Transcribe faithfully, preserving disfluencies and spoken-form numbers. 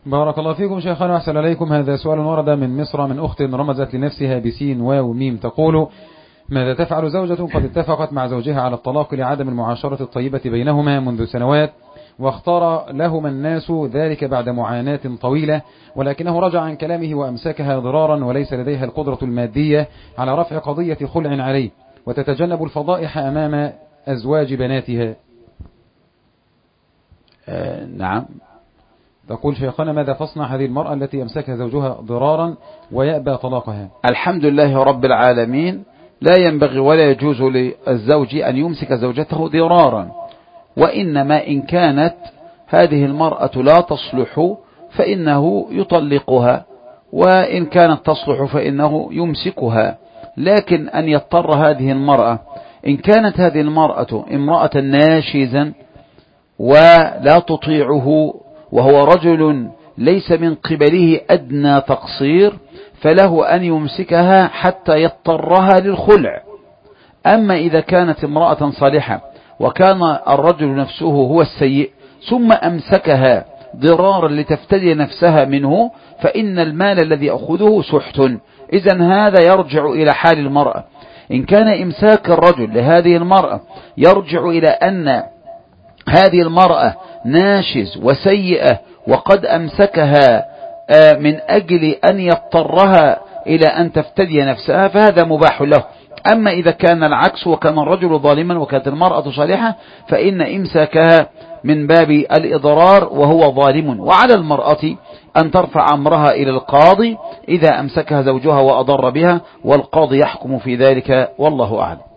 بارك الله فيكم شيخنا وأحسن إليكم. هذا سؤال ورد من مصر من أخت رمزت لنفسها بسين واو ميم، تقول: ماذا تفعل زوجة قد اتفقت مع زوجها على الطلاق لعدم المعاشرة الطيبة بينهما منذ سنوات، واختار لهما الناس ذلك بعد معاناة طويلة، ولكنه رجع عن كلامه وأمسكها ضرارا وليس لديها القدرة المادية على رفع قضية خلع عليه، وتتجنب الفضائح أمام أزواج بناتها؟ آه نعم. تقول: شيخنا ماذا تصنع هذه المرأة التي أمسكها زوجها ضرارا ويأبى طلاقها؟ الحمد لله رب العالمين، لا ينبغي ولا يجوز للزوج أن يمسك زوجته ضرارا، وإنما إن كانت هذه المرأة لا تصلح فإنه يطلقها، وإن كانت تصلح فإنه يمسكها. لكن أن يضطر هذه المرأة، إن كانت هذه المرأة امرأة ناشزا ولا تطيعه وهو رجل ليس من قبله أدنى تقصير، فله أن يمسكها حتى يضطرها للخلع. أما إذا كانت امرأة صالحة وكان الرجل نفسه هو السيء ثم أمسكها ضرارا لتفتدي نفسها منه، فإن المال الذي يأخذه سحت. إذن هذا يرجع إلى حال المرأة. إن كان إمساك الرجل لهذه المرأة يرجع إلى أن هذه المرأة ناشز وسيئة وقد أمسكها من أجل أن يضطرها إلى أن تفتدي نفسها، فهذا مباح له. أما إذا كان العكس وكان الرجل ظالما وكانت المرأة صالحة، فإن إمساكها من باب الإضرار وهو ظالم. وعلى المرأة أن ترفع أمرها إلى القاضي إذا أمسكها زوجها وأضر بها، والقاضي يحكم في ذلك، والله أعلم.